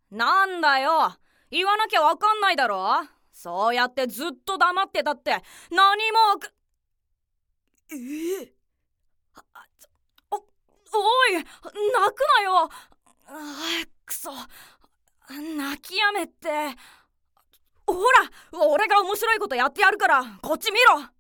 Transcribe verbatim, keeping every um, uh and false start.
なんだよ、言わなきゃわかんないだろ。そうやってずっと黙ってたって何もわかえー、お、おい、泣くなよ。あーくそ、泣きやめって。ほら、俺が面白いことやってやるからこっち見ろ。